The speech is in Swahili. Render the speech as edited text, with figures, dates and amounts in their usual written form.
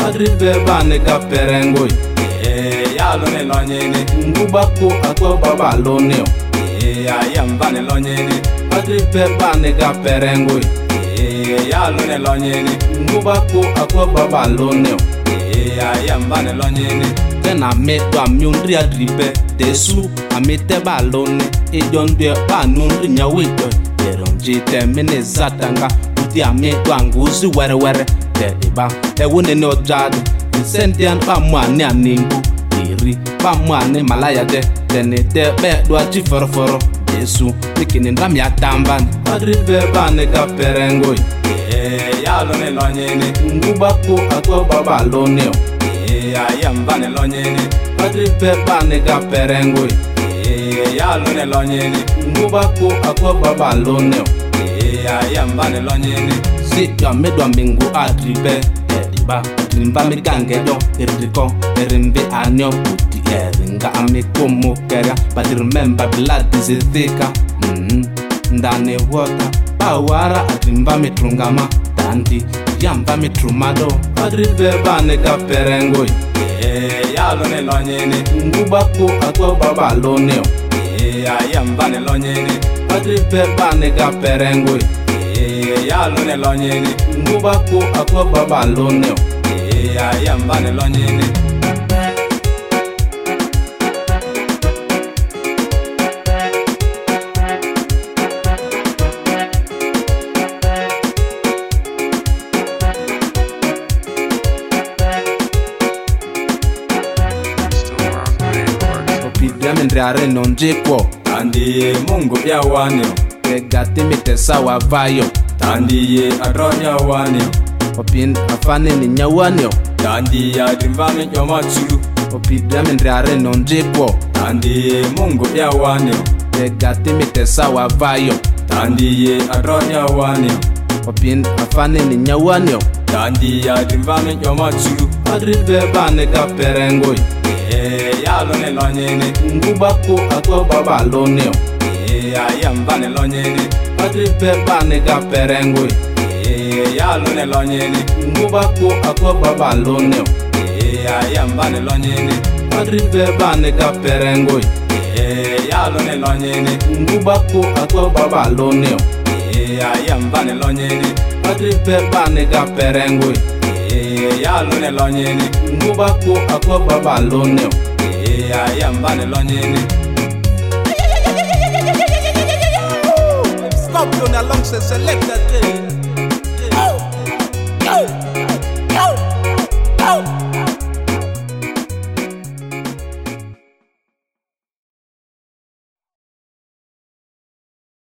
adribe bane ka perengo ya lo ne lonyene nguba ko akwa baba lo ne ya yamba ne lonyene adribe bane ka perengo ya lo ne lonyene nguba ko akwa baba lo ne ya yamba ne lonyene tena me to amyundri adribe desu amete balone ejonde banundri nyaweto eronjite mene zatanga uti ame to anguzi were ba ewone no jadu sentian ba muane aningu iri ba muane malaya de tenete be do aji foroforo Yesu mikini ndam ya tamban adribe bane ka perengo ya lo ne lonyene nguba ko akwa baba lo ne ya yamba ne lonyene adribe bane ka perengo ya lo ne lonyene nguba ko akwa baba lo ne ya yamba ne lonyene si ya medwa mingu adribe ba rimba migange yo iriko erimbe anyo puti eringa amikomo kera but remember blood is thicker ndane water bawara adrimba mitrungama tandi yamba mitrumado adribe bane ka perengo ya lo ne lonyene nguba ko akwa baba lo ne ya yamba ne lonyene adribe bane ka perengo ya lo ne lonyene nguba ko akwa baba lo ne ya yamba ne lonyene opidame ndriare nonjekwo andi mungu ya wanyo egate mitesa wa vayo tandiye adronya wanyo opin afane ni nyawanyo tandiya dimvame nyoma tsulu opidame ndriare nonjekwo tandiye mungu ya wanyo egate mitesa wa vayo tandiye adronya wanyo opin afane ni nyawanyo tandiya dimvame nyoma tsulu adribe bane ka perengo ya lo ne lonyene nguba ko akwa baba lo ne ya yamba ne lonyene adribe bane ka perengo ya lo ne lonyene nguba ko akwa baba lo ne ya yamba ne lonyene adribe bane ka perengo ya lo ne lonyene nguba ko akwa baba lo ne ya yamba ne lonyene adribe bane ka perengo ya lo ne lonyene nguba ko akwa baba lo ne ya yamba ne lonyene Scorpion alongside Selector.